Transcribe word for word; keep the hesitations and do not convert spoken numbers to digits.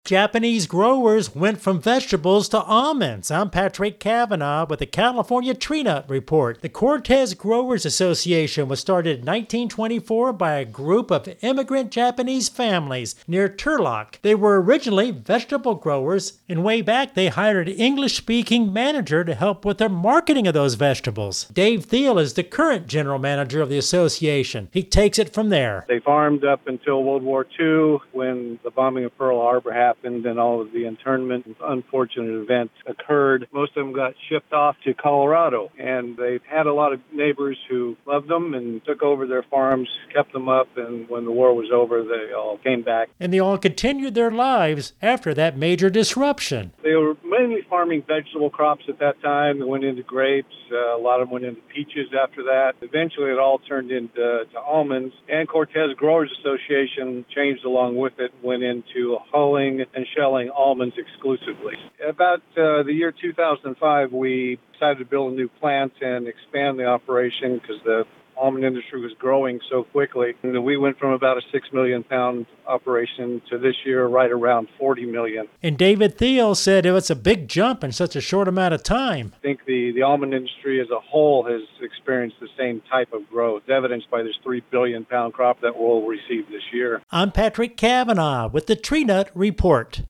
Japanese growers went from vegetables to almonds. I'm Patrick Cavanaugh with the California Tree Nut Report. The Cortez Growers Association was started in nineteen twenty-four by a group of immigrant Japanese families near Turlock. They were originally vegetable growers, and way back they hired an English-speaking manager to help with their marketing of those vegetables. Dave Thiel is the current general manager of the association. He takes it from there. They farmed up until World War Two when the bombing of Pearl Harbor happened and all of the internment unfortunate events occurred. Most of them got shipped off to Colorado, and they've had a lot of neighbors who loved them and took over their farms, kept them up, and when the war was over, they all came back. And they all continued their lives after that major disruption. They were mainly farming vegetable crops at that time. They went into grapes. Uh, a lot of them went into peaches after that. Eventually, it all turned into to almonds, and Cortez Growers Association changed along with it, went into hulling and shelling almonds exclusively. About uh, the year two thousand five, we decided to build a new plant and expand the operation because the almond industry was growing so quickly. And we went from about a six million pound operation to this year right around forty million. And David Thiel said it was a big jump in such a short amount of time. I think the, the almond industry as a whole has experienced the same type of growth, evidenced by this three billion pound crop that we'll receive this year. I'm Patrick Cavanaugh with the Tree Nut Report.